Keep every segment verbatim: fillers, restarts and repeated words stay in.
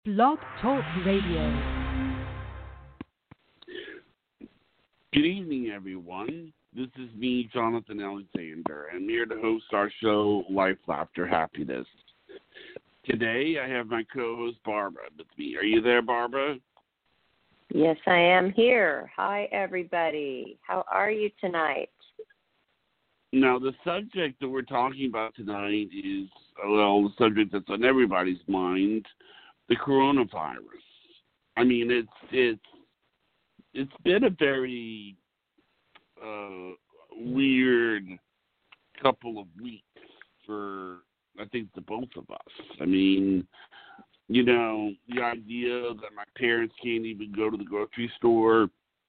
Blog Talk Radio. Good evening, everyone. This is me, Jonathan Alexander. I'm here to host our show, Life, Laughter, Happiness. Today, I have my co-host, Barbara, with me. Are you there, Barbara? Yes, I am here. Hi, everybody. How are you tonight? Now, the subject that we're talking about tonight is, well, the subject that's on everybody's mind, the coronavirus. I mean, it's it's it's been a very uh, weird couple of weeks for, I think, the both of us. I mean, you know, the idea that my parents can't even go to the grocery store,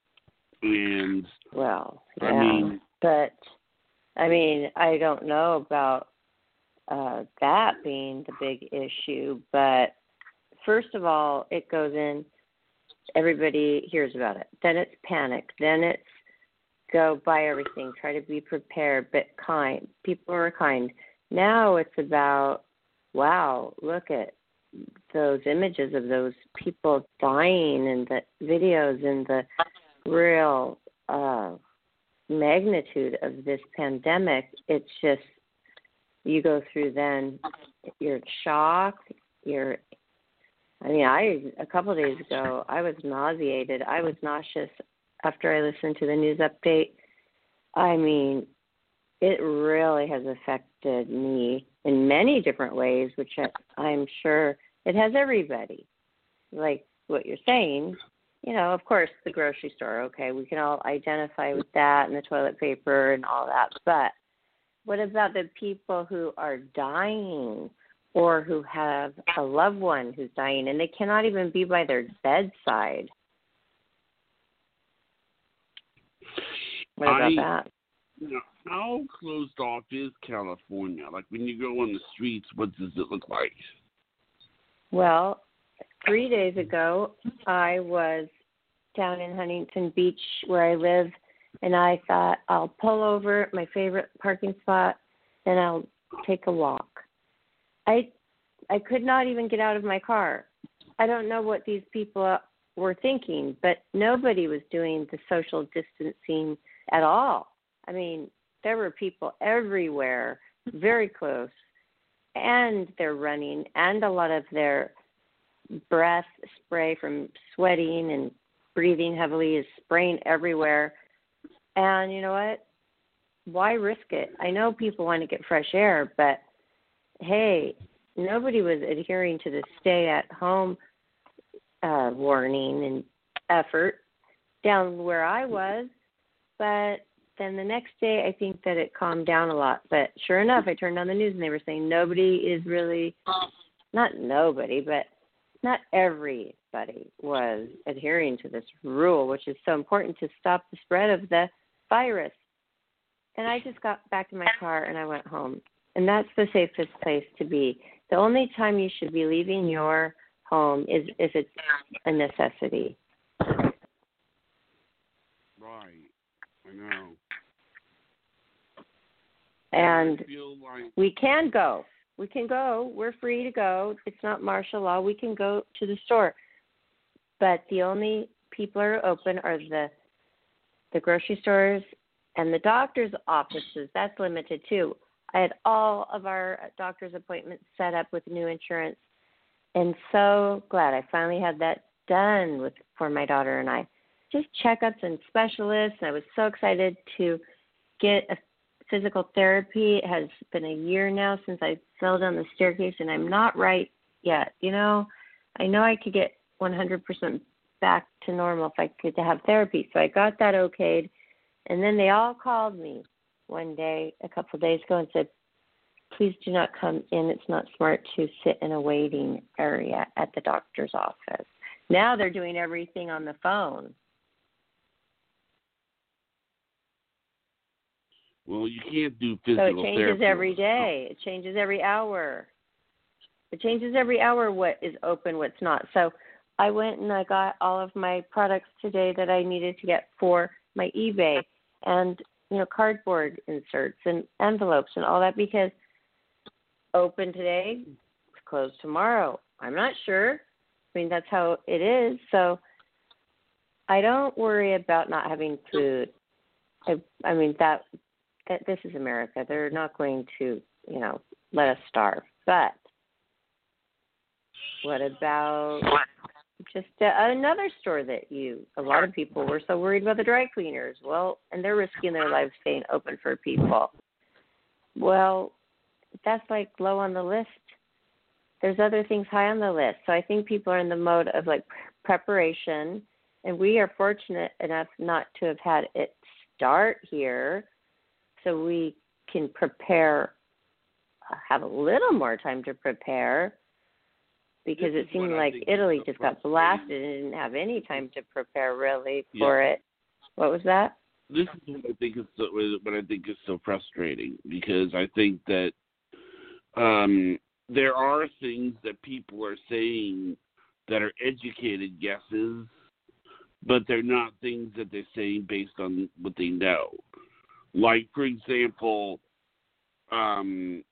and well, yeah, I mean, but I mean, I don't know about uh, that being the big issue, but first of all, it goes in. Everybody hears about it. Then it's panic. Then it's go buy everything. Try to be prepared, but kind. People are kind. Now it's about, wow, look at those images of those people dying and the videos and the real uh, magnitude of this pandemic. It's just, you go through then, you're shocked, you're I mean, I a couple of days ago, I was nauseated. I was nauseous after I listened to the news update. I mean, it really has affected me in many different ways, which I, I'm sure it has everybody. Like what you're saying, you know, of course, the grocery store, okay, we can all identify with that and the toilet paper and all that. But what about the people who are dying? Or who have a loved one who's dying, and they cannot even be by their bedside. What about I, that? You know, how closed off is California? Like, when you go on the streets, what does it look like? Well, three days ago, I was down in Huntington Beach where I live, and I thought I'll pull over at my favorite parking spot, and I'll take a walk. I I could not even get out of my car. I don't know what these people were thinking, but nobody was doing the social distancing at all. I mean, there were people everywhere, very close, and they're running, and a lot of their breath spray from sweating and breathing heavily is spraying everywhere. And you know what? Why risk it? I know people want to get fresh air, but hey, nobody was adhering to the stay-at-home uh, warning and effort down where I was. But then the next day, I think that it calmed down a lot. But sure enough, I turned on the news, and they were saying nobody is really, not nobody, but not everybody was adhering to this rule, which is so important to stop the spread of the virus. And I just got back in my car, and I went home. And that's the safest place to be. The only time you should be leaving your home is if it's a necessity. Right. I know. And I feel like... we can go. We can go. We're free to go. It's not martial law. We can go to the store. But the only people are open are the the grocery stores and the doctor's offices. That's limited too. I had all of our doctor's appointments set up with new insurance, and so glad I finally had that done with for my daughter and I. Just checkups and specialists, and I was so excited to get a physical therapy. It has been a year now since I fell down the staircase, and I'm not right yet. You know, I know I could get one hundred percent back to normal if I could have therapy, so I got that okayed, and then they all called me one day, a couple of days ago, and said, please do not come in. It's not smart to sit in a waiting area at the doctor's office. Now they're doing everything on the phone. Well, you can't do physical therapy. So it changes every day. It changes every hour. It changes every hour what is open, what's not. So I went and I got all of my products today that I needed to get for my eBay, and you know, cardboard inserts and envelopes and all that, because open today, closed tomorrow. I'm not sure. I mean, that's how it is. So I don't worry about not having food. I, I mean, that, that this is America. They're not going to, you know, let us starve. But what about just uh, another store that you, a lot of people were so worried about the dry cleaners. Well, and they're risking their lives staying open for people. Well, that's like low on the list. There's other things high on the list. So I think people are in the mode of like preparation, and we are fortunate enough not to have had it start here, so we can prepare, have a little more time to prepare, because This it is seemed what I like think Italy is so just got blasted and didn't have any time to prepare really Yeah. for it. What was that? This is what I think is so, what I think is so frustrating, because I think that um, there are things that people are saying that are educated guesses, but they're not things that they're saying based on what they know. Like, for example, um,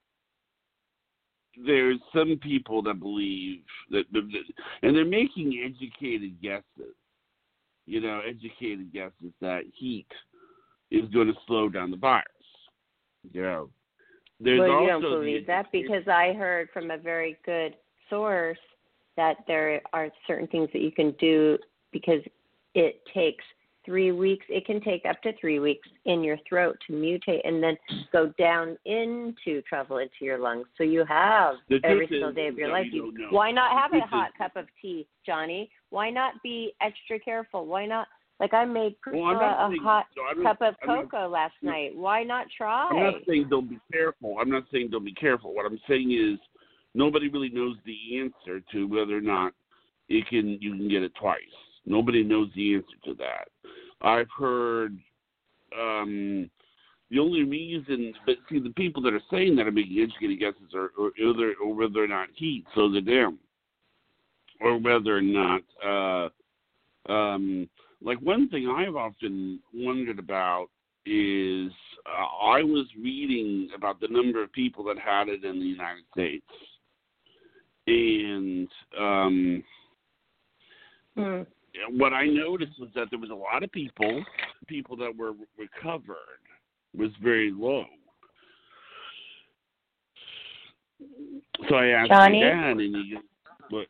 there's some people that believe that, and they're making educated guesses, you know, educated guesses that heat is going to slow down the virus. You know, there's well, you also don't believe the, that, because I heard from a very good source that there are certain things that you can do, because it takes three weeks. It can take up to three weeks in your throat to mutate and then go down into travel into your lungs. So you have The every truth single is day of your that life. we You, don't know. why not have The a truth hot is- cup of tea, Johnny? Why not be extra careful? Why not? Like I made Well, I'm Priscilla not a saying- hot no, I'm cup not- of I'm not- cocoa last no. night. Why not try? I'm not saying don't be careful. I'm not saying don't be careful. What I'm saying is nobody really knows the answer to whether or not it can you can get it twice. Nobody knows the answer to that. I've heard um, the only reason, but see, the people that are saying that are making educated guesses are, or whether or whether or not heat slows it down, or whether or not, uh, um, like one thing I've often wondered about is uh, I was reading about the number of people that had it in the United States, and um, Hmm. what I noticed was that there was a lot of people, people that were recovered was very low. So I asked Johnny? my dad, and he goes, "What?"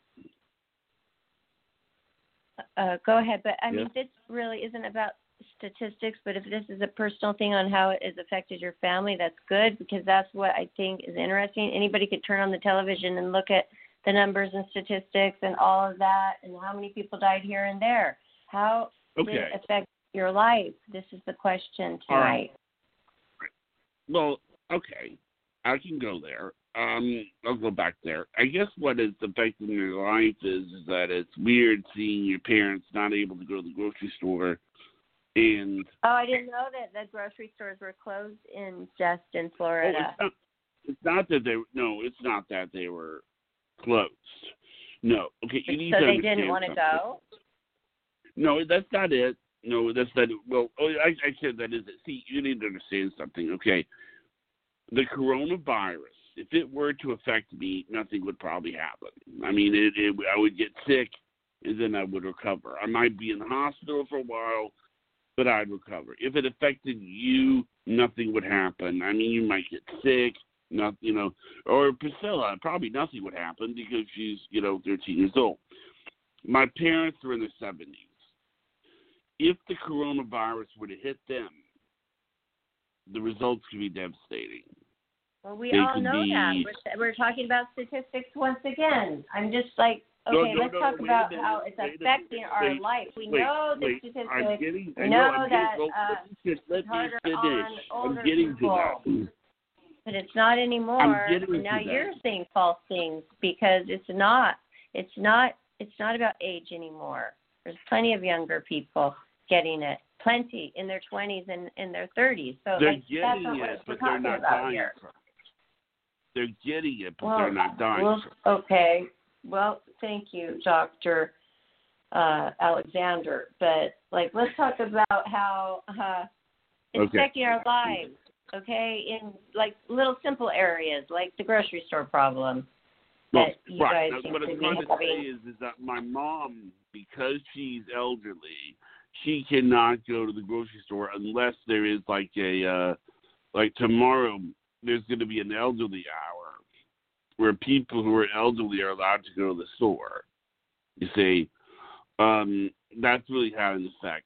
Uh, go ahead, but I Yeah. mean, this really isn't about statistics, but if this is a personal thing on how it has affected your family, that's good, because that's what I think is interesting. Anybody could turn on the television and look at the numbers and statistics and all of that, and how many people died here and there. How Okay. did it affect your life? This is the question tonight. All right. Well, okay, I can go there. Um, I'll go back there. I guess what is affecting your life is, is that it's weird seeing your parents not able to go to the grocery store, and Oh, I didn't know that the grocery stores were closed in just in oh, Florida. it's not. It's not that they. No, it's not that they were closed. No. Okay, you need So to they understand didn't want to something. go? No, that's not it. No, that's not it. Well, oh, I, I said that is it. See, you need to understand something, okay? The coronavirus, if it were to affect me, nothing would probably happen. I mean, it, it, I would get sick, and then I would recover. I might be in the hospital for a while, but I'd recover. If it affected you, nothing would happen. I mean, you might get sick, not, you know, or Priscilla, probably nothing would happen because she's, you know, thirteen years old. My parents were in their seventies. If the coronavirus were to hit them, the results could be devastating. Well, we They all could know be- that. We're, we're talking about statistics once again. I'm just like, okay, No, no, let's no, talk wait a about minute, how it's wait a affecting minute, our wait, life. We wait, know the wait, statistics. I'm getting, we I know, know, I'm that getting, well, uh, let me just, let it's me harder finish. on I'm older getting people. to that. But it's not anymore. I'm getting And now to that. you're saying false things, because it's not. It's not. It's not about age anymore. There's plenty of younger people getting it. Plenty in their twenties and in their thirties. So They're like, that's getting not what it, we're but they're talking not about dying here. from it. They're getting it, but Well, they're not dying well, from it. okay. Well, thank you, Doctor Uh, Alexander. But like, let's talk about how uh, it's Okay. affecting our lives. Okay, in like little simple areas like the grocery store problem. Well, that you right. guys Now, seem what to I'm be trying to say having. is, is that my mom, because she's elderly, she cannot go to the grocery store unless there is like a, uh, like tomorrow, there's going to be an elderly hour where people who are elderly are allowed to go to the store. You see, um, that's really had an effect.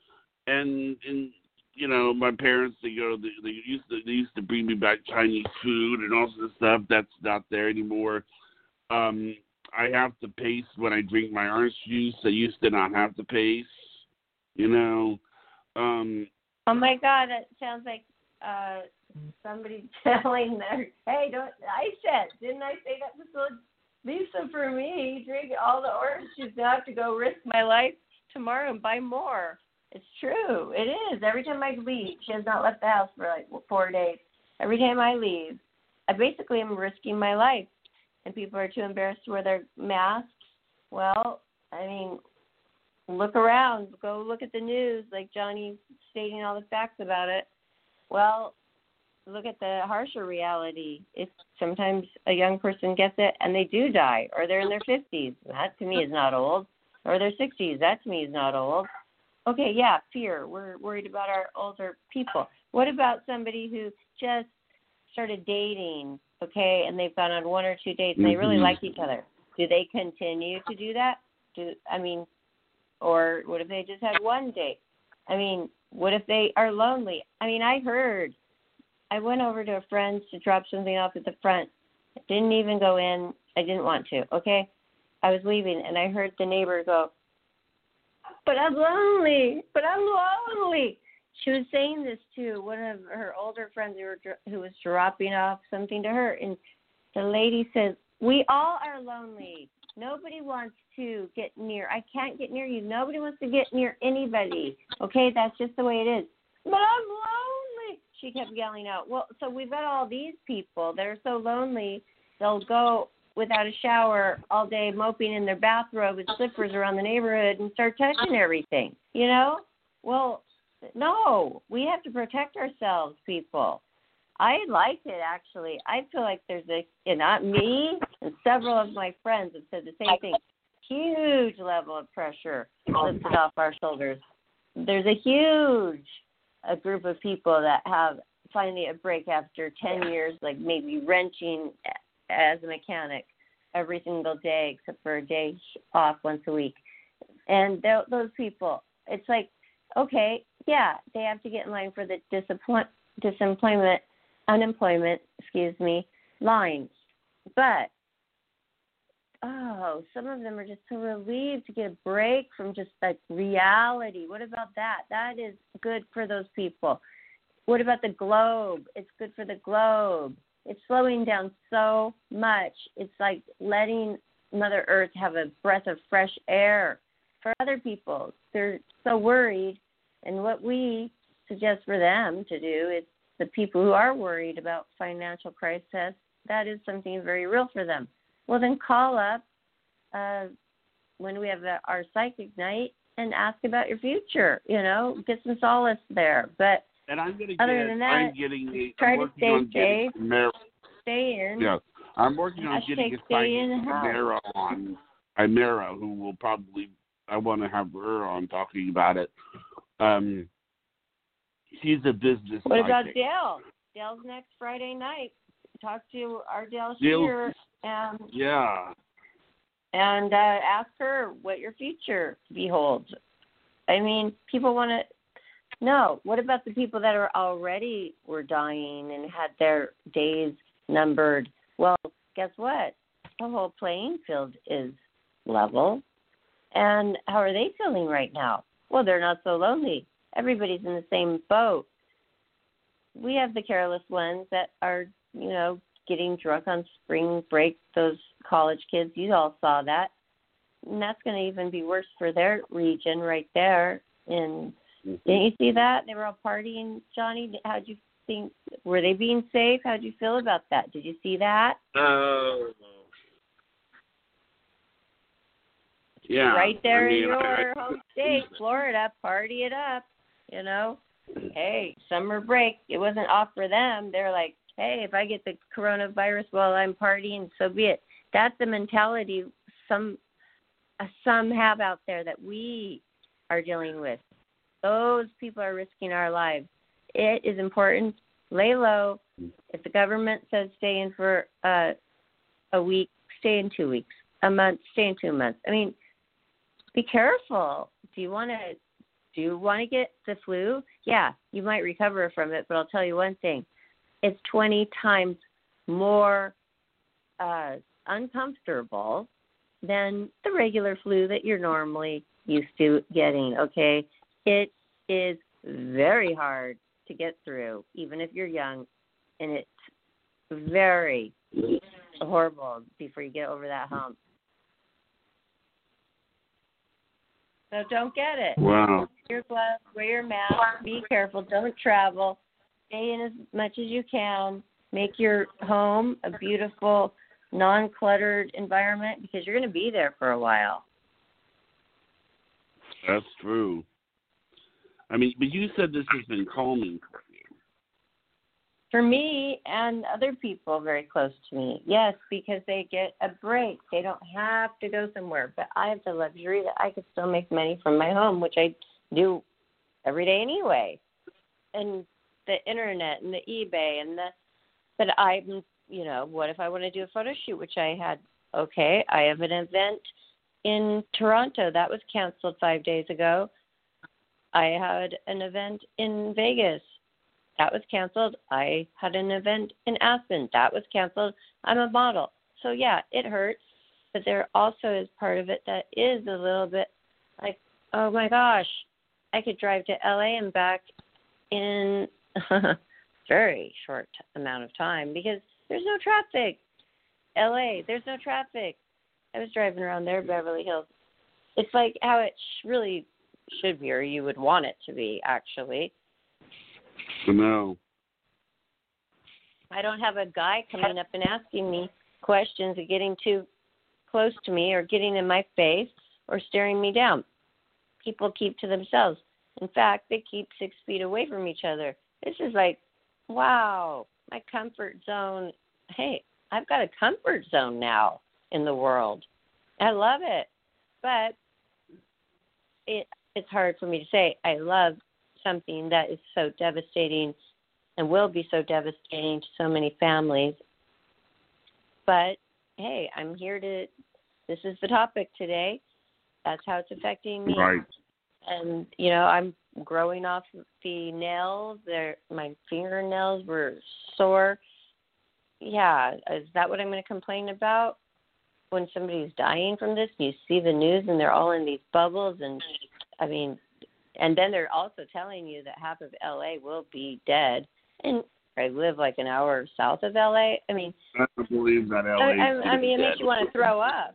And, and you know, my parents, they go, they, they used to, they used to bring me back Chinese food and all sorts of stuff. That's not there anymore. Um, I have to pace when I drink my orange juice. I used to not have to pace, you know. Um, Oh my God, that sounds like uh, somebody telling their, hey, don't, I said, didn't I say that to Lisa, for me, drink all the orange juice, I have to go risk my life tomorrow and buy more. It's true. It is. Every time I leave, she has not left the house for like four days. Every time I leave, I basically am risking my life. And people are too embarrassed to wear their masks. Well, I mean, look around. Go look at the news, like Johnny's stating all the facts about it. Well, look at the harsher reality. If sometimes a young person gets it and they do die, or they're in their fifties. That to me is not old. Or their sixties. That to me is not old. Okay, yeah, fear. We're worried about our older people. What about somebody who just started dating, okay, and they've gone on one or two dates and they really mm-hmm. like each other? Do they continue to do that? Do I mean, or what if they just had one date? I mean, what if they are lonely? I mean, I heard, I went over to a friend's to drop something off at the front. I didn't even go in. I didn't want to, okay? I was leaving, and I heard the neighbor go, but I'm lonely, but I'm lonely. She was saying this to one of her older friends who, were, who was dropping off something to her, and the lady says, we all are lonely. Nobody wants to get near. I can't get near you. Nobody wants to get near anybody. Okay, that's just the way it is. But I'm lonely, she kept yelling out. Well, so we've got all these people that are so lonely, they'll go without a shower all day, moping in their bathrobe with slippers around the neighborhood and start touching everything, you know? Well, no, we have to protect ourselves, people. I like it, actually. I feel like there's a, and not me, and several of my friends have said the same thing, huge level of pressure lifted off our shoulders. There's a huge a group of people that have finally a break after ten years, like maybe wrenching as a mechanic every single day except for a day off once a week. And those people, it's like, okay, yeah, they have to get in line for the disappoint, disemployment, unemployment, excuse me, lines. But, oh, some of them are just so relieved to get a break from just like reality. What about that? That is good for those people. What about the globe? It's good for the globe. It's slowing down so much. It's like letting Mother Earth have a breath of fresh air. For other people, they're so worried. And what we suggest for them to do is the people who are worried about financial crisis, that is something very real for them. Well, then call up uh, when we have our psychic night and ask about your future. You know, get some solace there. But And I'm going to other get, than that, I'm getting a, try I'm to working stay on getting safe. Mara, Stay in. yeah, I'm working on Hashtag getting a stay in psychic house. Mara on, Imera, who will probably, I want to have her on talking about it. Um, she's a business What psychic. about Dale? Dale's next Friday night. Talk to our Dale Dale, Shear and yeah. and uh, ask her what your future beholds. I mean, people want to know. What about the people that are already were dying and had their days numbered? Well, guess what? The whole playing field is level. And how are they feeling right now? Well, they're not so lonely. Everybody's in the same boat. We have the careless ones that are, you know, getting drunk on spring break, those college kids. You all saw that. And that's going to even be worse for their region right there. And mm-hmm. Didn't you see that? They were all partying. Johnny, how'd you think? Were they being safe? How'd you feel about that? Did you see that? Uh, yeah. Right there I mean, in your I, I, home state, Florida, party it up, you know. Hey, summer break, it wasn't off for them. They're like, hey, if I get the coronavirus while I'm partying, so be it. that's the mentality some uh, some have out there that we are dealing with. Those people are risking our lives. It is important. Lay low. If the government says stay in for uh, a week, stay in two weeks. A month, stay in two months. I mean, be careful. Do you want to do you want to get the flu? Yeah, you might recover from it, but I'll tell you one thing. It's twenty times more uh, uncomfortable than the regular flu that you're normally used to getting, okay? It is very hard to get through, even if you're young, and it's very horrible before you get over that hump. So don't get it. Wow. Wear your gloves, wear your mask, be careful, don't travel, stay in as much as you can, make your home a beautiful, non-cluttered environment because you're going to be there for a while. That's true. I mean, but you said this has been calming for you. For me and other people very close to me, yes, because they get a break. They don't have to go somewhere. But I have the luxury that I could still make money from my home, which I do every day anyway. And the internet and the eBay and the, but I'm, you know, what if I want to do a photo shoot, which I had, okay, I have an event in Toronto. That was canceled five days ago. I had an event in Vegas. That was canceled. I had an event in Aspen. That was canceled. I'm a model. So, yeah, it hurts. But there also is part of it that is a little bit like, oh, my gosh, I could drive to L A and back in a very short amount of time because there's no traffic. L A, there's no traffic. I was driving around there, Beverly Hills. It's like how it sh- really should be, or you would want it to be, actually. No. I don't have a guy coming up and asking me questions or getting too close to me or getting in my face or staring me down. People keep to themselves. In fact, they keep six feet away from each other. This is like, wow, my comfort zone. Hey, I've got a comfort zone now in the world. I love it. But it it's hard for me to say I love something that is so devastating and will be so devastating to so many families. But, hey, I'm here to, this is the topic today. That's how it's affecting me. Right. And, you know, I'm growing off the nails. They're, my fingernails were sore. Yeah, is that what I'm going to complain about? When somebody's dying from this, you see the news and they're all in these bubbles. And, I mean, and then they're also telling you that half of L A will be dead. And I live like an hour south of L A. I mean, I don't believe that L A. I, I, I mean, it dead. makes you want to throw up.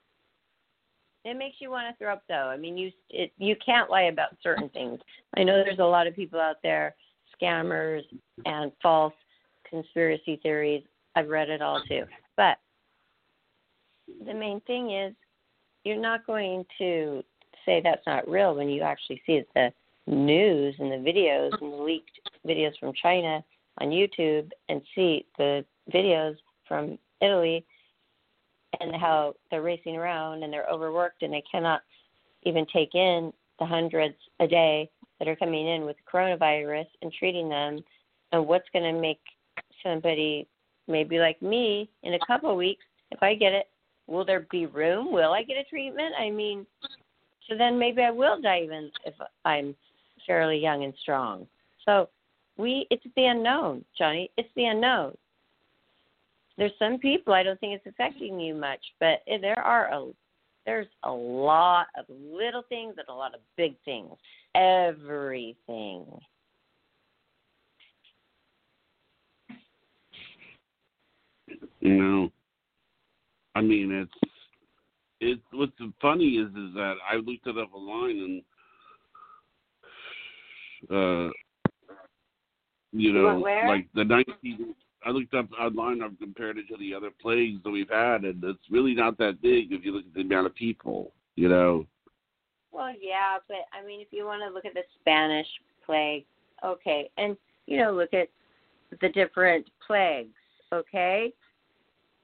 It makes you want to throw up, though. I mean, you it, you can't lie about certain things. I know there's a lot of people out there, scammers and false conspiracy theories. I've read it all, too. But the main thing is you're not going to say that's not real when you actually see it, the news and the videos and the leaked videos from China on YouTube and see the videos from Italy and how they're racing around and they're overworked and they cannot even take in the hundreds a day that are coming in with coronavirus and treating them. And what's going to make somebody maybe like me in a couple of weeks, if I get it, will there be room? Will I get a treatment? I mean, so then maybe I will die even if I'm fairly young and strong. So we, it's the unknown, Johnny. It's the unknown. There's some people I don't think it's affecting you much, but there are a there's a lot of little things and a lot of big things. Everything. You know, I mean, it's it's what's funny is is that I looked it up online and uh, you know, Where? like the nineteen. I looked up online. I've compared it to the other plagues that we've had, and it's really not that big if you look at the amount of people. You know. Well, yeah, but I mean, if you want to look at the Spanish plague, okay, and you know, look at the different plagues, okay.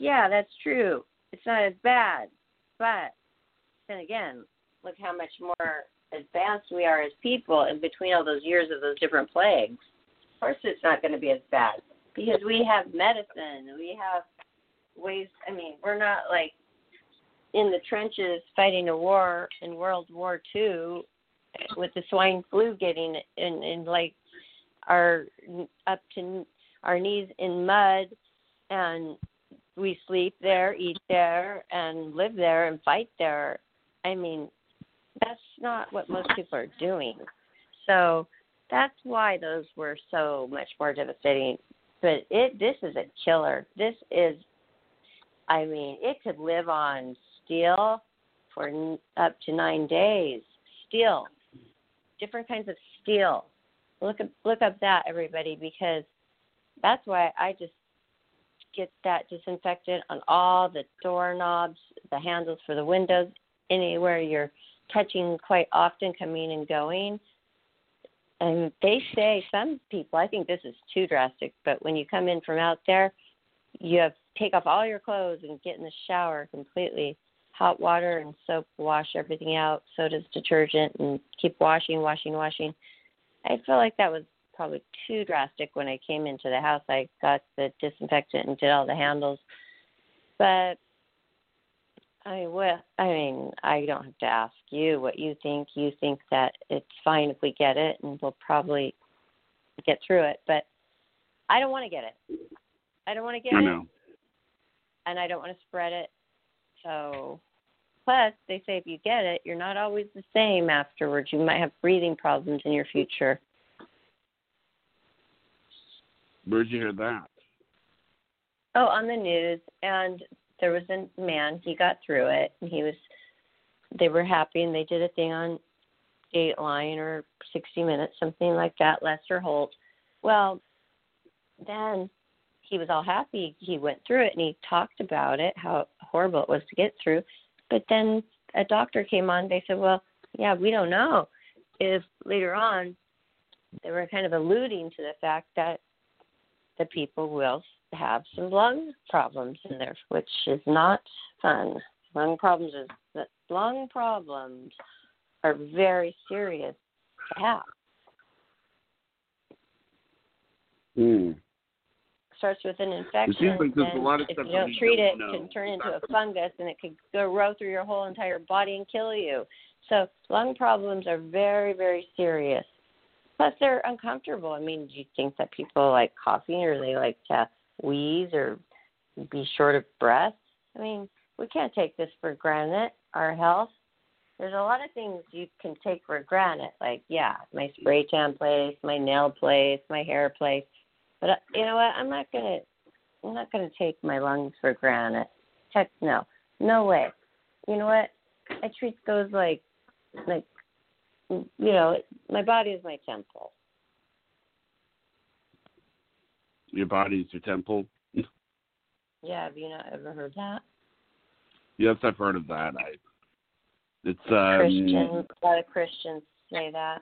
yeah, that's true. It's not as bad. But then again, look how much more advanced we are as people in between all those years of those different plagues. Of course it's not going to be as bad because we have medicine. We have ways. I mean, we're not like in the trenches fighting a war in World War Two with the swine flu getting in, in like our up to our knees in mud, and we sleep there, eat there, and live there and fight there. I mean, that's not what most people are doing. So that's why those were so much more devastating. But it this is a killer. This is, I mean, it could live on steel for n- up to nine days. Steel, different kinds of steel. Look up, look up that, everybody, because that's why I just get that disinfectant on all the doorknobs, the handles for the windows, anywhere you're touching quite often, coming and going. And they say, some people, I think this is too drastic, but when you come in from out there, you have to take off all your clothes and get in the shower completely. Hot water and soap wash everything out. So does detergent, and keep washing, washing, washing. I feel like that was probably too drastic when I came into the house. I got the disinfectant and did all the handles. But I will. I mean, I don't have to ask you what you think. You think that it's fine if we get it, and we'll probably get through it. But I don't want to get it. I don't want to get I it, know. and I don't want to spread it. So, plus, they say if you get it, you're not always the same afterwards. You might have breathing problems in your future. Where'd you hear that? Oh, on the news, and there was a man, he got through it, and he was, they were happy, and they did a thing on Dateline or sixty minutes, something like that, Lester Holt. Well, then he was all happy. He went through it, and he talked about it, how horrible it was to get through. But then a doctor came on. They said, well, yeah, we don't know if later on they were kind of alluding to the fact that the people will have some lung problems in there, which is not fun. Lung problems is that lung problems are very serious to have. Hmm. Starts with an infection, It seems like there's a and lot of if stuff you that don't we treat don't it, know. it can turn into a fungus, and it could go row through your whole entire body and kill you. So lung problems are very, very serious. Plus, they're uncomfortable. I mean, do you think that people like coughing, or they like to wheeze, or be short of breath? I mean, we can't take this for granted, our health. There's a lot of things you can take for granted, like, yeah, my spray tan place, my nail place, my hair place. But uh, you know what? I'm not gonna, I'm not gonna take my lungs for granted. Heck, no, no way. You know what? I treat those like, like, you know, my body is my temple. Your body's your temple. Yeah, have you not ever heard that? Yes, I've heard of that. I. It's um. Christians, a lot of Christians say that.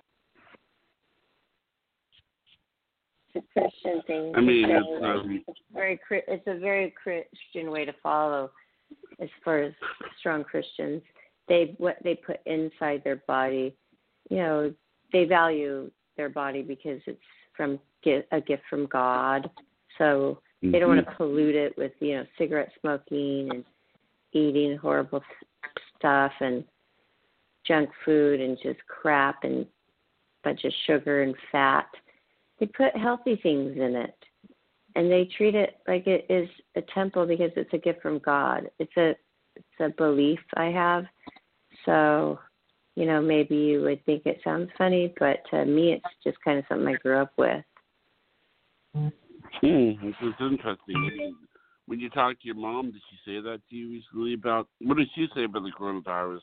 It's a Christian thing. I mean, to say. it's, um, it's very, it's a very Christian way to follow, as far as strong Christians. They what they put inside their body, you know, they value their body because it's from a gift from God. So mm-hmm. they don't want to pollute it with, you know, cigarette smoking and eating horrible stuff and junk food and just crap and bunch of sugar and fat. They put healthy things in it, and they treat it like it is a temple because it's a gift from God. It's a it's a belief I have. So, you know, maybe you would think it sounds funny, but to me, it's just kind of something I grew up with. Hmm, this is interesting. I mean, when you talk to your mom, did she say that to you recently about, what did she say about the coronavirus?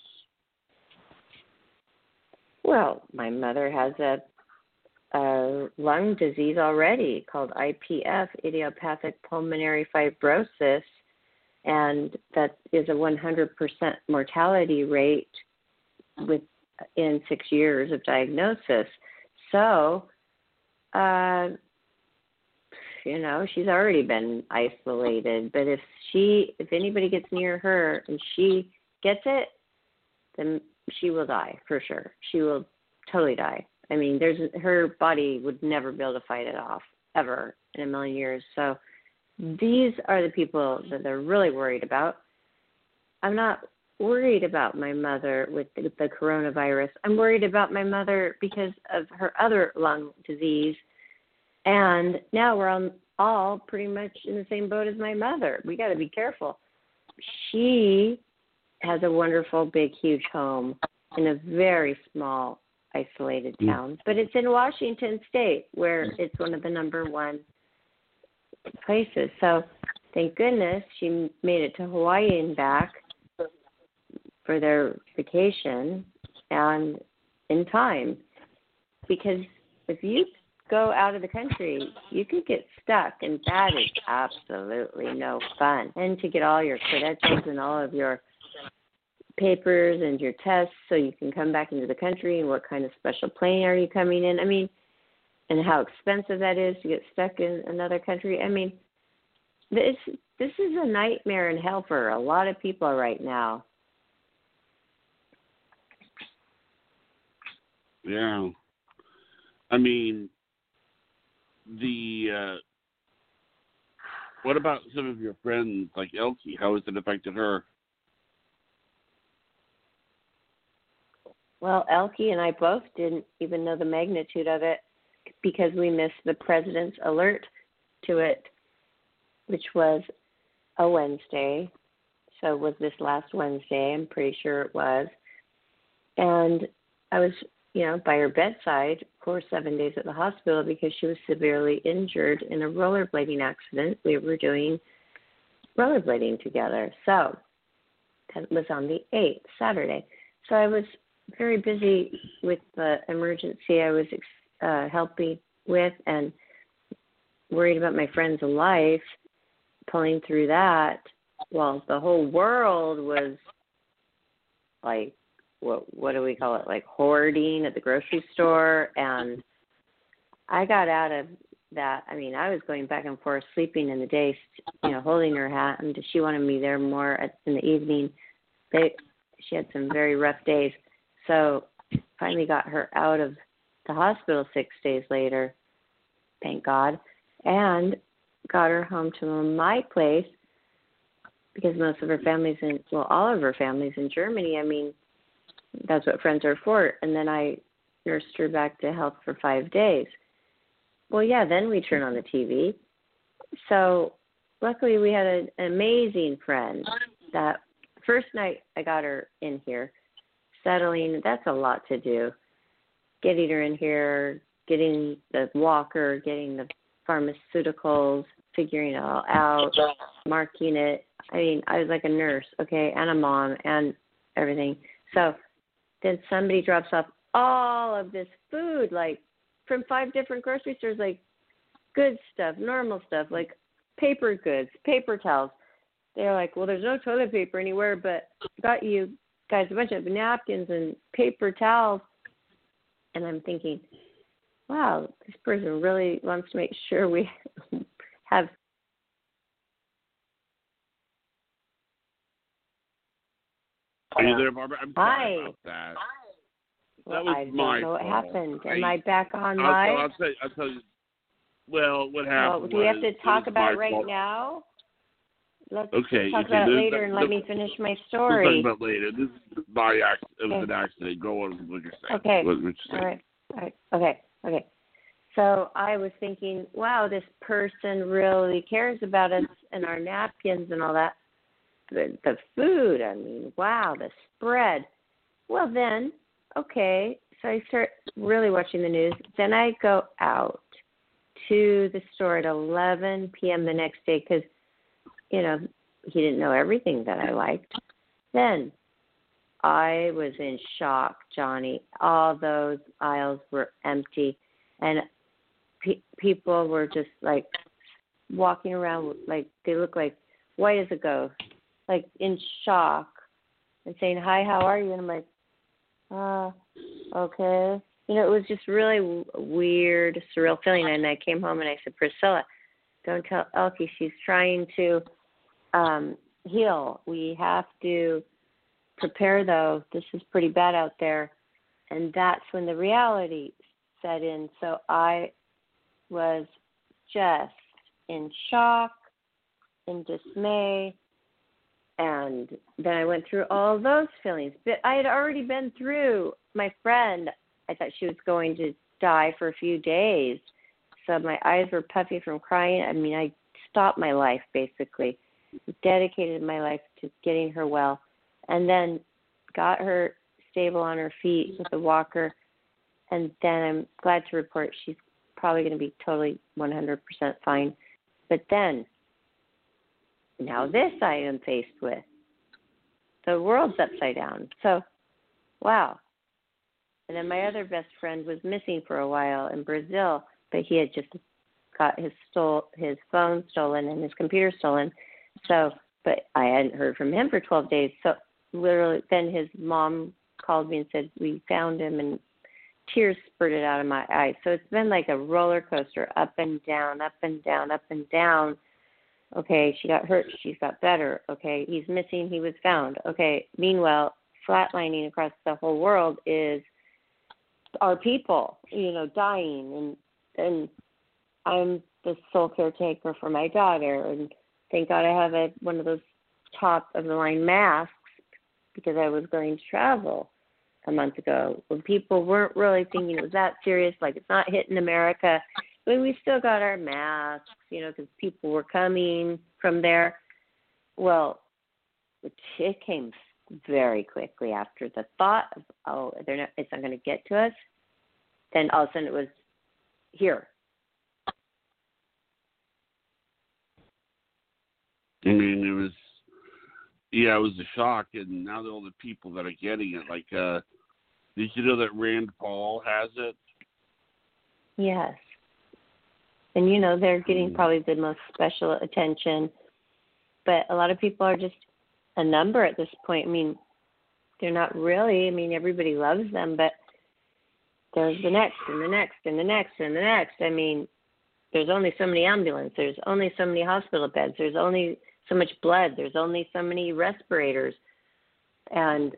Well, my mother has a, a lung disease already called I P F, idiopathic pulmonary fibrosis, and that is a one hundred percent mortality rate within six years of diagnosis. So, uh, you know, she's already been isolated. But if she, if anybody gets near her and she gets it, then she will die for sure. She will totally die. I mean, there's her body would never be able to fight it off ever in a million years. So these are the people that they're really worried about. I'm not worried about my mother with the, the coronavirus. I'm worried about my mother because of her other lung disease. And now we're on, all pretty much in the same boat as my mother. We got to be careful. She has a wonderful, big, huge home in a very small, isolated town. But it's in Washington State, where it's one of the number one places. So thank goodness she made it to Hawaii and back for their vacation and in time. Because if you go out of the country, you could get stuck, and that is absolutely no fun. And to get all your credentials and all of your papers and your tests so you can come back into the country, and what kind of special plane are you coming in? I mean, and how expensive that is to get stuck in another country. I mean, this this is a nightmare in hell for a lot of people right now. Yeah. I mean, the uh, what about some of your friends like Elkie? How has it affected her? Well, Elkie and I both didn't even know the magnitude of it because we missed the president's alert to it, which was a Wednesday. So it was this last Wednesday, I'm pretty sure it was. And I was, you know, by her bedside for seven days at the hospital because she was severely injured in a rollerblading accident. We were doing rollerblading together. So that was on the eighth, Saturday. So I was very busy with the emergency I was uh, helping with and worried about my friend's life, pulling through that while the whole world was like, what what do we call it, like hoarding at the grocery store. And I got out of that. I mean, I was going back and forth, sleeping in the day, you know, holding her hand. She wanted me there more at, in the evening. They, she had some very rough days. So finally got her out of the hospital six days later, thank God, and got her home to my place because most of her family's in, well, all of her family's in Germany. I mean, that's what friends are for. And then I nursed her back to health for five days. Well, yeah, then we turn on the T V. So luckily we had an amazing friend that first night I got her in here, settling, that's a lot to do. Getting her in here, getting the walker, getting the pharmaceuticals, figuring it all out, marking it. I mean, I was like a nurse, okay, and a mom and everything. So then somebody drops off all of this food, like from five different grocery stores, like good stuff, normal stuff, like paper goods, paper towels. They're like, well, there's no toilet paper anywhere, but got you guys a bunch of napkins and paper towels. And I'm thinking, wow, this person really wants to make sure we have. Are you there, Barbara? I'm sorry Hi. about that. Well, that was I don't my know what fault. happened. Am I, I back on I'll, live? I'll, tell, I'll tell you. Well, what happened Well, do we have to was, talk it was about my it right fault. now? Let's Okay, talk okay, about it this- later and the- let me finish my We'll story. talk about it later. This is my accident. It was Okay. an accident. Go on with what you're saying. Okay. What, what you're saying. All right. All right. Okay. Okay. So I was thinking, wow, this person really cares about us and our napkins and all that. The, the food, I mean, wow, the spread. Well, then, okay, so I start really watching the news. Then I go out to the store at eleven p.m. the next day because, you know, he didn't know everything that I liked. Then I was in shock, Johnny. All those aisles were empty, and pe- people were just like walking around like they look like white as a ghost, like in shock, and saying, "Hi, how are you?" And I'm like, "Uh, okay." You know, it was just really w- weird, surreal feeling. And I came home and I said, "Priscilla, Don't tell Elkie. She's trying to um, heal. We have to prepare, though. This is pretty bad out there. And that's when the reality set in. So I was just in shock, in dismay, and then I went through all those feelings. But I had already been through my friend. I thought she was going to die for a few days. So my eyes were puffy from crying. I mean, I stopped my life, basically, dedicated my life to getting her well, and then got her stable on her feet with a walker. And then I'm glad to report she's probably going to be totally one hundred percent fine. But then, now this I am faced with. The world's upside down. So, wow. And then my other best friend was missing for a while in Brazil, but he had just got his stole his phone stolen and his computer stolen. So, but I hadn't heard from him for twelve days. So literally, then his mom called me and said, we found him, and tears spurted out of my eyes. So it's been like a roller coaster, up and down, up and down, up and down. Okay, she got hurt, she's got better. Okay, he's missing, he was found. Okay, meanwhile, flatlining across the whole world is our people, you know, dying. And and I'm the sole caretaker for my daughter. And thank God I have a, one of those top-of-the-line masks because I was going to travel a month ago when people weren't really thinking it was that serious, like it's not hitting America. But we still got our masks, you know, because people were coming from there. Well, it came very quickly after the thought of, oh, they're not, it's not going to get to us. Then all of a sudden it was here. I mean, it was, yeah, it was a shock. And now all the people that are getting it, like, uh, did you know that Rand Paul has it? Yes. And, you know, they're getting probably the most special attention. But a lot of people are just a number at this point. I mean, they're not really. I mean, everybody loves them, but there's the next and the next and the next and the next. I mean, there's only so many ambulances. There's only so many hospital beds. There's only so much blood. There's only so many respirators. And,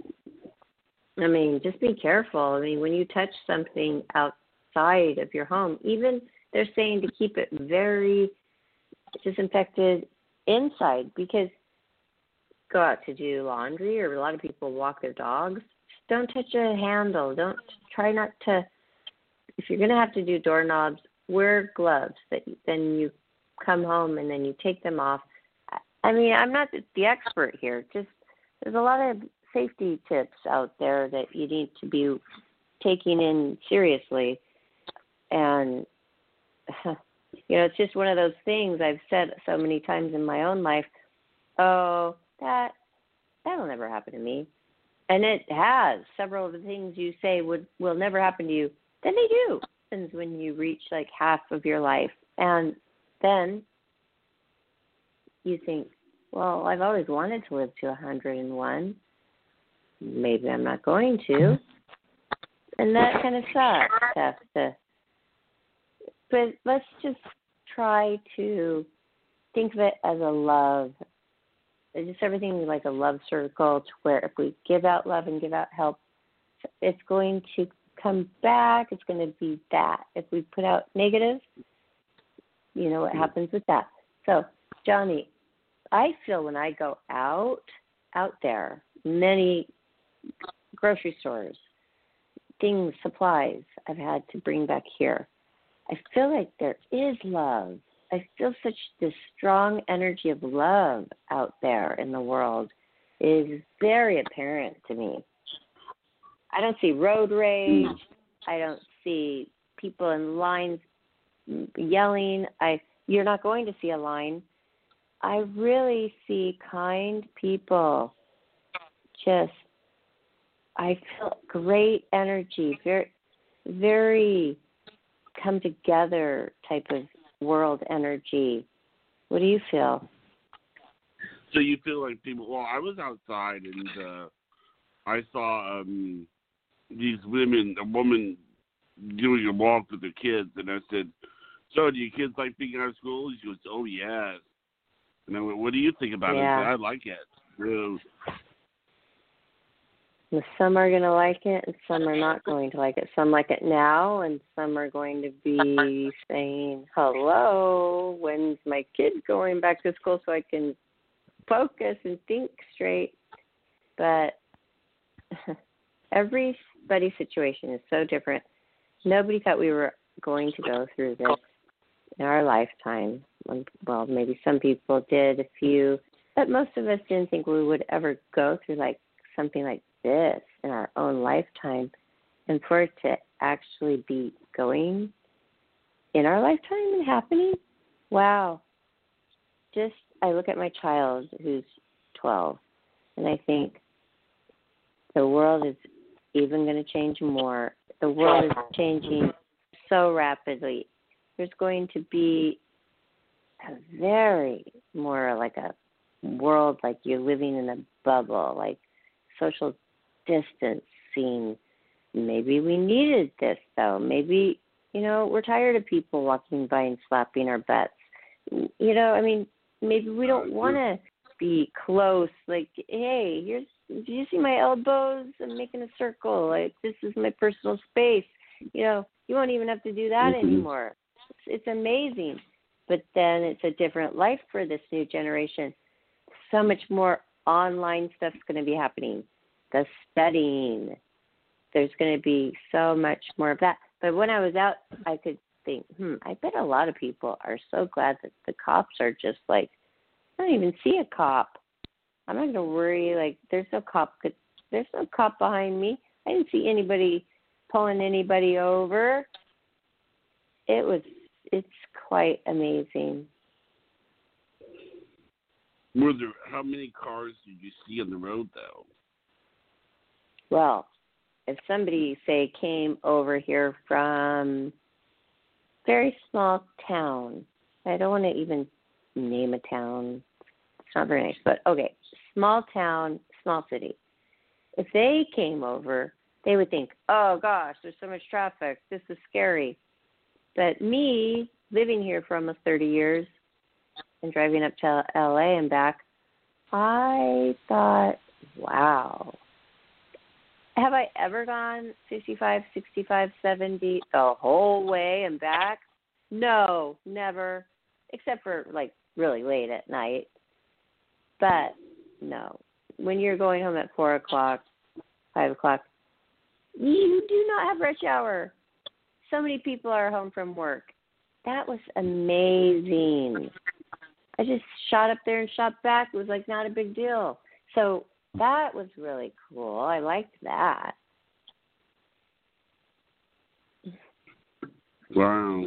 I mean, just be careful. I mean, when you touch something outside of your home, even they're saying to keep it very disinfected inside, because go out to do laundry, or a lot of people walk their dogs. Just don't touch a handle. Don't try not to. If you're going to have to do doorknobs, wear gloves. That then you come home and then you take them off. I mean, I'm not the expert here. Just there's a lot of safety tips out there that you need to be taking in seriously. And, you know, it's just one of those things I've said so many times in my own life, oh, that, that'll never happen to me. And it has. Several of the things you say would will never happen to you. Then they do. It happens when you reach like half of your life. And then you think, well, I've always wanted to live to one hundred and one. Maybe I'm not going to. And that kind of sucks. Have to. But let's just try to think of it as a love. It's just everything like a love circle, to where if we give out love and give out help, it's going to come back. It's going to be that. If we put out negative, you know what happens with that. So, Johnny, I feel when I go out, out there, many grocery stores, things, supplies I've had to bring back here, I feel like there is love. I feel such this strong energy of love out there in the world. It is very apparent to me. I don't see road rage. I don't see people in lines yelling. I you're not going to see a line. I really see kind people. Just, I feel great energy, very, very come together type of world energy. What do you feel? So you feel like people, well, I was outside and uh, I saw um, these women, a woman doing a walk with her kids, and I said, So, do your kids like being out of school? She goes, oh, yes. And I went, what do you think about Yeah. it? I, said, I like it. So, some are going to like it and some are not going to like it. Some like it now and some are going to be saying, hello, when's my kid going back to school so I can focus and think straight? But everybody's situation is so different. Nobody thought we were going to go through this in our lifetime. Well, maybe some people did, a few, but most of us didn't think we would ever go through like something like this in our own lifetime. And for it to actually be going in our lifetime and happening, wow. Just, I look at my child who's twelve, and I think the world is even going to change more. The world is changing so rapidly. There's going to be a very more like a world like you're living in a bubble, like social distancing. Maybe we needed this, though. Maybe, you know, we're tired of people walking by and slapping our butts. You know, I mean, maybe we don't want to be close. Like, hey, here's, do you see my elbows? I'm making a circle. Like, this is my personal space. You know, you won't even have to do that mm-hmm. anymore. It's, it's amazing. But then it's a different life for this new generation. So much more online stuff's going to be happening. The studying. There's going to be so much more of that. But when I was out, I could think, hmm, I bet a lot of people are so glad that the cops are just like, I don't even see a cop. I'm not going to worry. Like, there's no cop. There's no cop behind me. I didn't see anybody pulling anybody over. It was, it's quite amazing. Were there, how many cars did you see on the road, though? Well, if somebody, say, came over here from very small town, I don't want to even name a town. It's not very nice, but okay, small town, small city. If they came over, they would think, oh, gosh, there's so much traffic. This is scary. But me, living here for almost thirty years and driving up to L A and back, I thought, wow. Have I ever gone fifty-five, sixty-five, seventy the whole way and back? No, never, except for, like, really late at night. But, no. When you're going home at four o'clock, five o'clock, you do not have rush hour. So many people are home from work. That was amazing. I just shot up there and shot back. It was, like, not a big deal. So that was really cool. I liked that. Wow.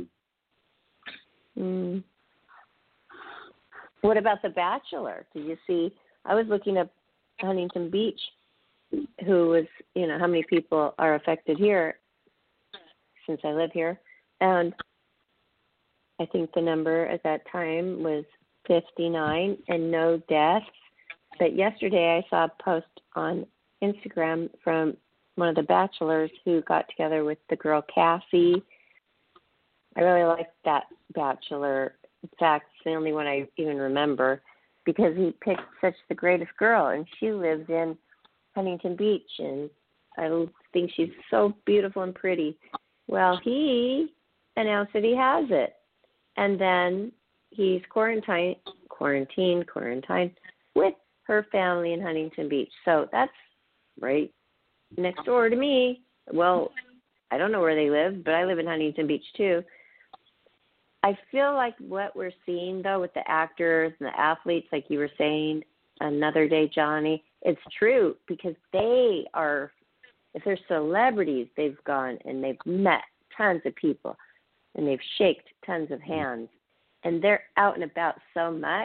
Mm. What about The Bachelor? Did you see? I was looking up Huntington Beach, who was, you know, how many people are affected here since I live here. And I think the number at that time was fifty-nine and no deaths. But yesterday I saw a post on Instagram from one of the bachelors who got together with the girl Cassie. I really liked that bachelor. In fact, it's the only one I even remember because he picked such the greatest girl, and she lives in Huntington Beach, and I think she's so beautiful and pretty. Well, he announced that he has it, and then he's quarantined, quarantined, quarantined with her family in Huntington Beach. So that's right next door to me. Well, I don't know where they live, but I live in Huntington Beach too. I feel like what we're seeing, though, with the actors and the athletes, like you were saying another day, Johnny, it's true because they are, if they're celebrities, they've gone and they've met tons of people and they've shaked tons of hands and they're out and about so much.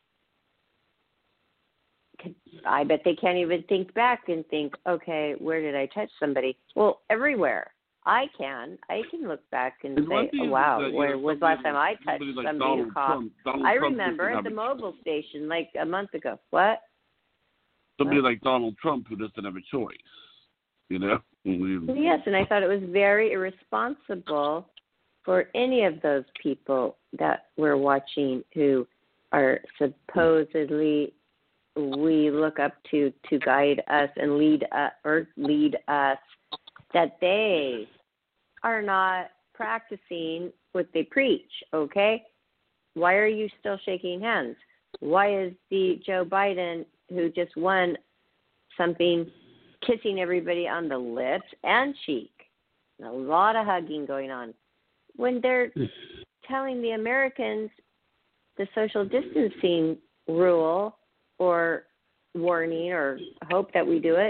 I bet they can't even think back and think, okay, where did I touch somebody? Well, everywhere. I can. I can look back and And say, oh, wow, that, where know, was last time I touched somebody like somebody Donald who coughed? Trump, Donald I Trump remember doesn't at the have a- Mobil station like a month ago. What? Somebody what? like Donald Trump who doesn't have a choice, you know? Yes, and I thought it was very irresponsible for any of those people that we're watching who are supposedly we look up to to guide us and lead us, or lead us, that they are not practicing what they preach, okay? Why are you still shaking hands? Why is the Joe Biden, who just won something, kissing everybody on the lips and cheek? A lot of hugging going on. When they're telling the Americans the social distancing rule or warning or hope that we do it,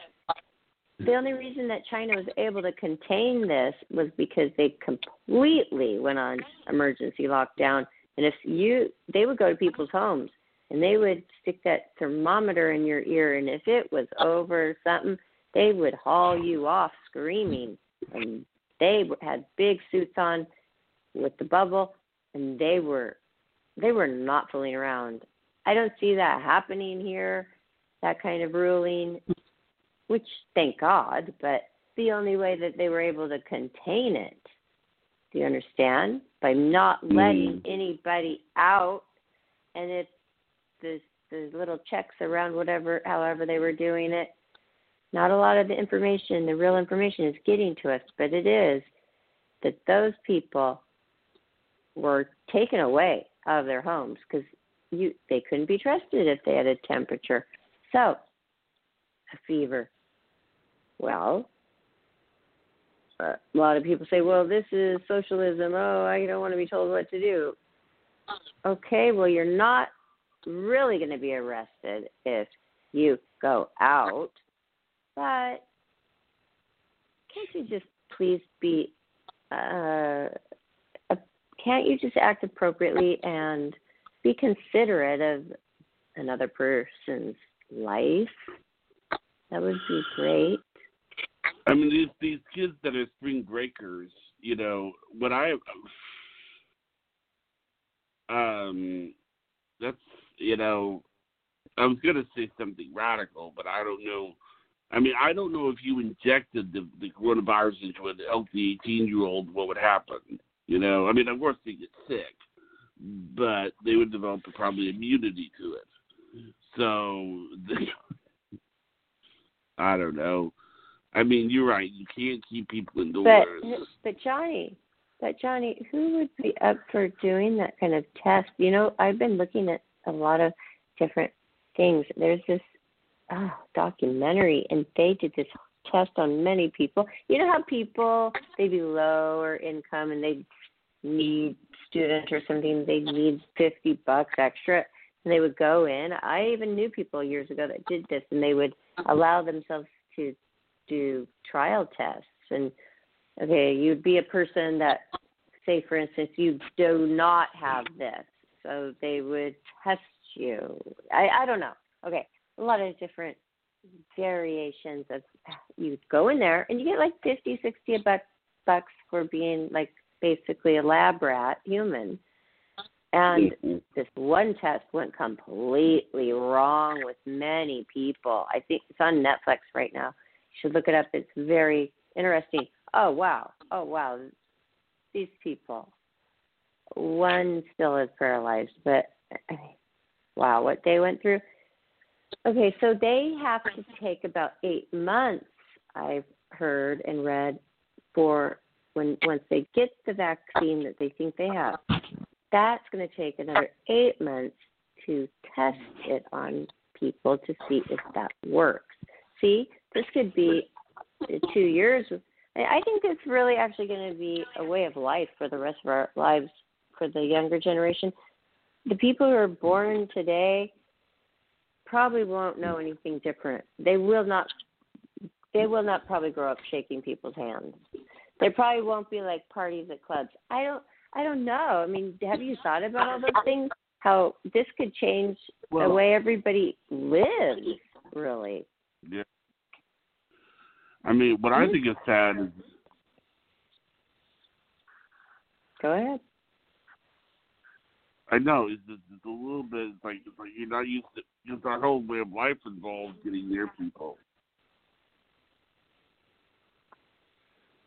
the only reason that China was able to contain this was because they completely went on emergency lockdown. And if you, they would go to people's homes and they would stick that thermometer in your ear. And if it was over something, they would haul you off screaming. And they had big suits on with the bubble, and they were, they were not fooling around. I don't see that happening here, that kind of ruling, which thank God, but the only way that they were able to contain it, do you understand? By not letting mm. anybody out, and if the, the little checks around whatever, however they were doing it, not a lot of the information, the real information is getting to us, but it is that those people were taken away out of their homes because you they couldn't be trusted if they had a temperature. So, a fever. Well, uh, a lot of people say, well, this is socialism. Oh, I don't want to be told what to do. Okay, well, you're not really going to be arrested if you go out. But can't you just please be, uh, a, can't you just act appropriately and be considerate of another person's life? That would be great. I mean, these these kids that are spring breakers, you know, what I, um, that's, you know, I was going to say something radical, but I don't know. I mean, I don't know if you injected the, the coronavirus into an healthy eighteen-year-old, what would happen, you know? I mean, of course they get sick, but they would develop probably immunity to it. So, I don't know. I mean, you're right. You can't keep people indoors. But, but Johnny, but Johnny, who would be up for doing that kind of test? You know, I've been looking at a lot of different things. There's this oh, documentary, and they did this test on many people. You know how people, they be lower income and they need student or something, they need fifty bucks extra, and they would go in. I even knew people years ago that did this, and they would allow themselves to do trial tests. And okay, you'd be a person that, say for instance, you do not have this, so they would test you. I, I don't know. Okay, a lot of different variations of, you go in there and you get like fifty, sixty bucks for being like basically a lab rat human. And this one test went completely wrong with many people. I think it's on Netflix right now. You should look it up. It's very interesting. Oh, wow. Oh, wow. These people. One still is paralyzed, but wow, what they went through. Okay, so they have to take about eight months, I've heard and read, for when once they get the vaccine that they think they have. That's going to take another eight months to test it on people to see if that works. See, this could be two years. I think it's really actually going to be a way of life for the rest of our lives for the younger generation. The people who are born today probably won't know anything different. They will not. They will not probably grow up shaking people's hands. There probably won't be like parties at clubs. I don't. I don't know. I mean, have you thought about all those things? How this could change well, the way everybody lives, really. Yeah. I mean, what I think is sad is... Go ahead. I know. It's, it's, it's a little bit, it's like, it's like you're not used to, just our whole way of life involves getting near people.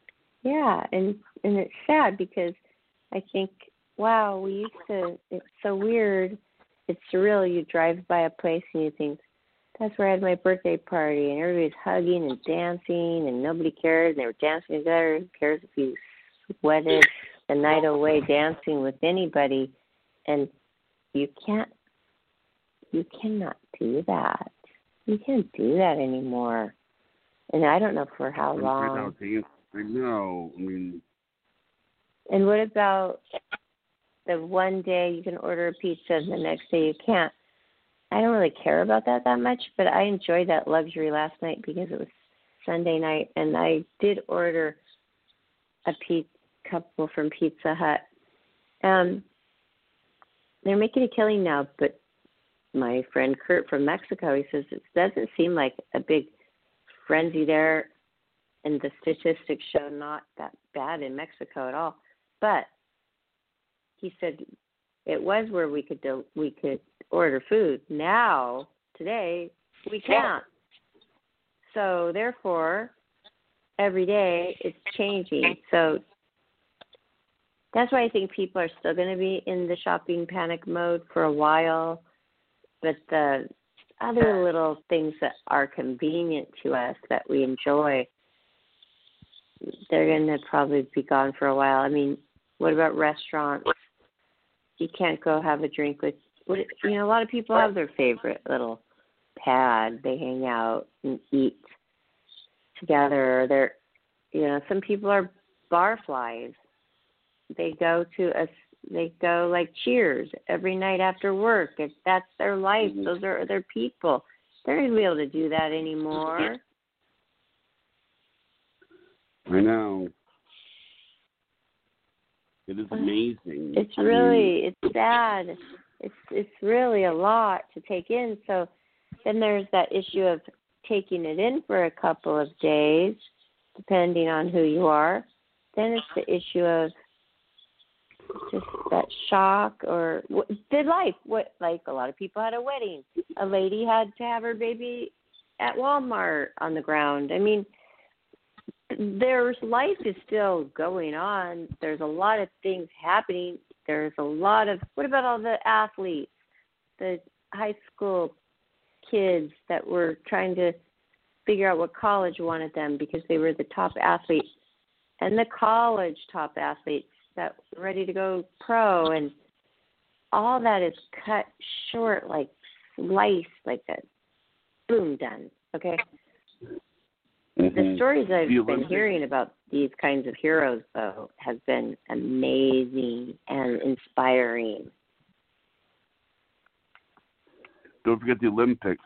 Yeah, and and it's sad because I think, wow, we used to. It's so weird. It's surreal. You drive by a place and you think, that's where I had my birthday party, and everybody's hugging and dancing, and nobody cared, and they were dancing together. Who cares if you sweated the night away dancing with anybody? And you can't, you cannot do that. You can't do that anymore. And I don't know for how long. I know. I mean. And what about the one day you can order a pizza and the next day you can't? I don't really care about that that much, but I enjoyed that luxury last night because it was Sunday night, and I did order a pizza couple from Pizza Hut. Um, they're making a killing now, but my friend Kurt from Mexico, he says it doesn't seem like a big frenzy there, and the statistics show not that bad in Mexico at all. But he said it was where we could do, we could order food. Now, today, we can't. So therefore, every day it's changing. So that's why I think people are still going to be in the shopping panic mode for a while. But the other little things that are convenient to us that we enjoy, they're going to probably be gone for a while. I mean, what about restaurants? You can't go have a drink with, you know, a lot of people have their favorite little pad. They hang out and eat together. They're, you know, some people are bar flies. They go to a, they go like Cheers every night after work. If that's their life, those are their people. They're not going to be able to do that anymore. I know. It is amazing. It's really, it's sad. It's it's really a lot to take in. So then there's that issue of taking it in for a couple of days, depending on who you are. Then it's the issue of just that shock or the life. What, like a lot of people had a wedding. A lady had to have her baby at Walmart on the ground. I mean, there's life is still going on. There's a lot of things happening. There's a lot of, what about all the athletes, the high school kids that were trying to figure out what college wanted them because they were the top athletes, and the college top athletes that were ready to go pro, and all that is cut short, like sliced, like a boom, done. Okay. Mm-hmm. The stories I've been hearing about these kinds of heroes, though, have been amazing and inspiring. Don't forget the Olympics.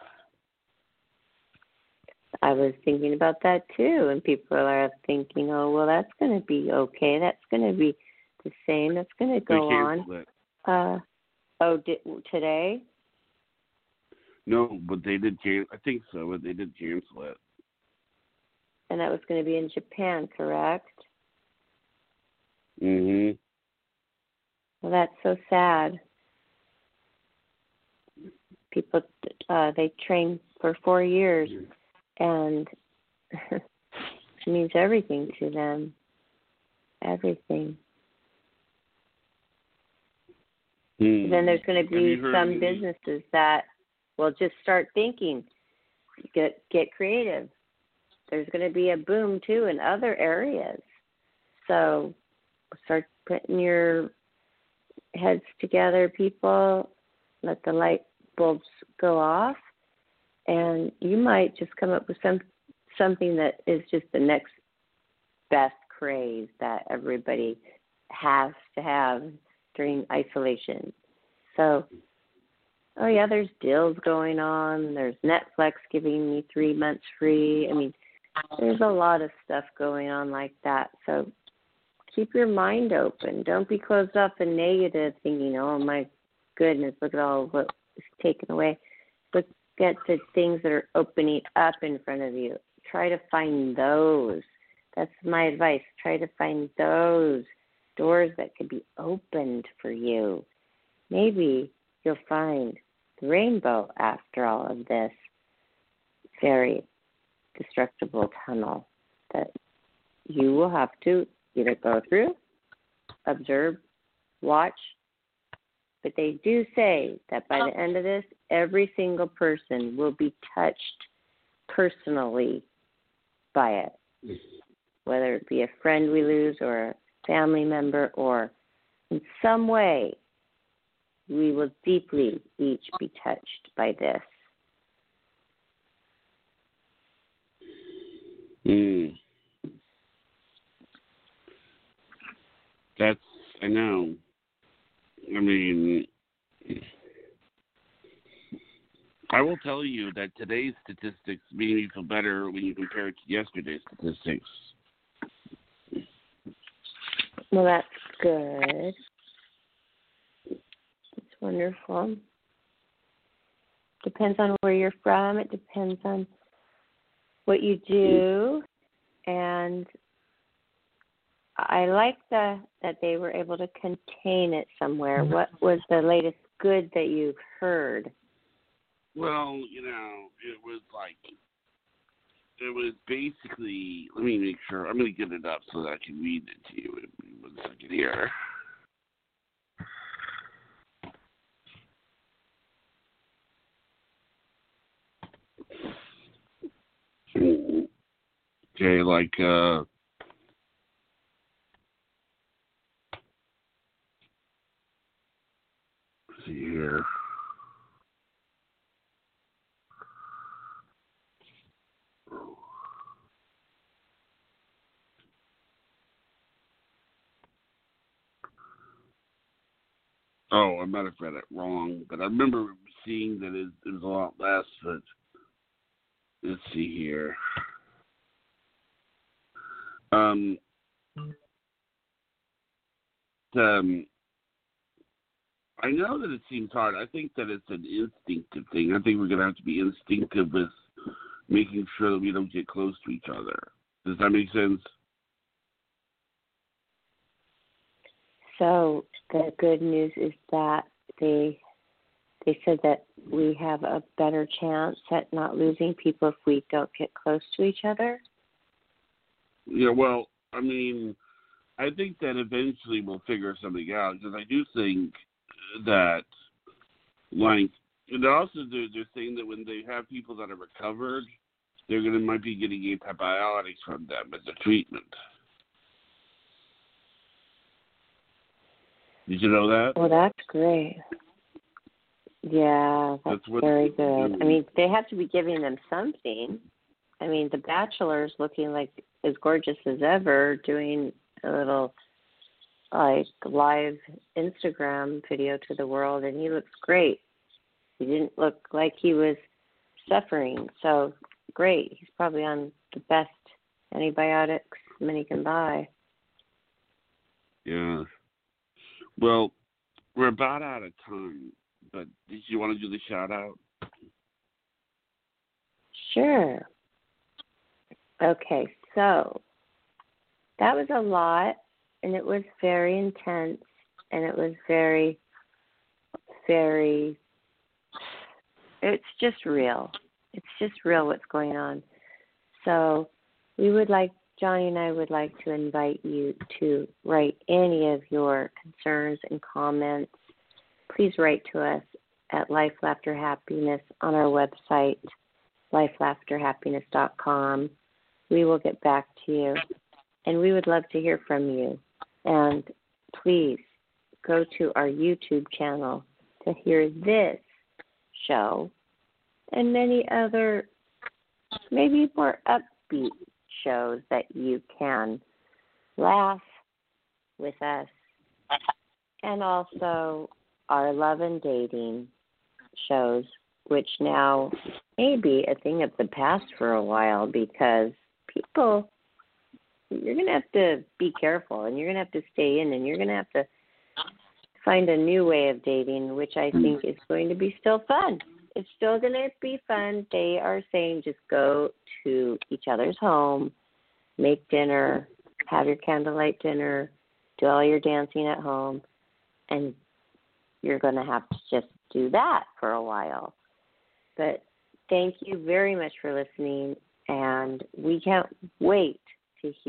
I was thinking about that, too, and people are thinking, oh, well, that's going to be okay. That's going to be the same. That's going to go on. Uh, oh, did, today? No, but they did, I think so, but they did cancel it. And that was going to be in Japan, correct? Mm-hmm. Well, that's so sad. People, uh, they train for four years, and it means everything to them. Everything. Hmm. Then there's going to be some businesses that will just start thinking, get get creative. There's going to be a boom, too, in other areas. So start putting your heads together, people. Let the light bulbs go off. And you might just come up with some something that is just the next best craze that everybody has to have during isolation. So, oh, yeah, there's deals going on. There's Netflix giving me three months free. I mean, there's a lot of stuff going on like that. So keep your mind open. Don't be closed off and negative, thinking, oh, my goodness, look at all what is taken away. Look at the things that are opening up in front of you. Try to find those. That's my advice. Try to find those doors that could be opened for you. Maybe you'll find the rainbow after all of this very destructible tunnel that you will have to either go through, observe, watch. But they do say that by the end of this, every single person will be touched personally by it, whether it be a friend we lose or a family member, or in some way we will deeply each be touched by this. Mm. That's, I know. I mean, I will tell you that today's statistics made me feel better when you compare it to yesterday's statistics. Well, that's good. It's wonderful. Depends on where you're from. It depends on what you do. And I like the that they were able to contain it somewhere. What was the latest good that you've heard? Well, you know, it was like, it was basically, let me make sure, I'm going to get it up so that I can read it to you in one second here. Okay, like, uh, let's see here. Oh, I might have read it wrong, but I remember seeing that it, it was a lot less, but let's see here. Um, um, I know that it seems hard. I think that it's an instinctive thing. I think we're going to have to be instinctive with making sure that we don't get close to each other. Does that make sense? So the good news is that they they said that we have a better chance at not losing people if we don't get close to each other. Yeah, well, I mean, I think that eventually we'll figure something out, because I do think that, like, and also they're, they're saying that when they have people that are recovered, they're going to might be getting antibiotics from them as a treatment. Did you know that? Well, that's great. Yeah, that's, that's very good. I mean, they have to be giving them something. I mean, The Bachelor's looking like as gorgeous as ever, doing a little like live Instagram video to the world, and he looks great. He didn't look like he was suffering, so great. He's probably on the best antibiotics money can buy. Yeah. Well, we're about out of time, but did you want to do the shout out? Sure. Okay, so that was a lot, and it was very intense, and it was very, very, it's just real. It's just real what's going on. So we would like, Johnny and I would like to invite you to write any of your concerns and comments. Please write to us at Life, Laughter, Happiness on our website, life laughter happiness dot com. We will get back to you, and we would love to hear from you. And please go to our YouTube channel to hear this show and many other, maybe more upbeat shows that you can laugh with us, and also our love and dating shows, which now may be a thing of the past for a while, because people, you're going to have to be careful, and you're going to have to stay in, and you're going to have to find a new way of dating, which I think is going to be still fun. It's still going to be fun. They are saying just go to each other's home, make dinner, have your candlelight dinner, do all your dancing at home, and you're going to have to just do that for a while. But thank you very much for listening, and we can't wait to hear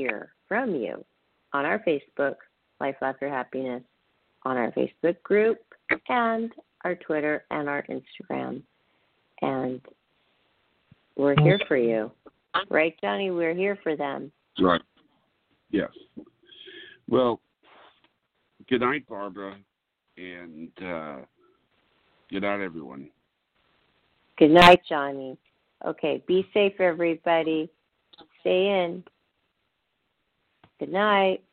from you on our Facebook, Life, Laughter, Happiness, on our Facebook group, and our Twitter and our Instagram. And we're here for you. Right, Johnny? We're here for them. Right. Yes. Well, good night, Barbara, and uh, good night, everyone. Good night, Johnny. Okay, be safe, everybody. Stay in. Good night.